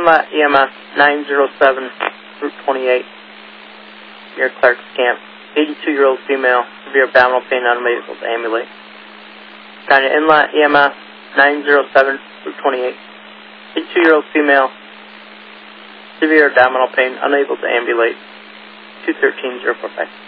Inlet EMS 907, Route 28, near Clark's Camp. 82-year-old female, severe abdominal pain, unable to ambulate. China Inlet EMS 907, Route 28. 82-year-old female, severe abdominal pain, unable to ambulate. 213-045.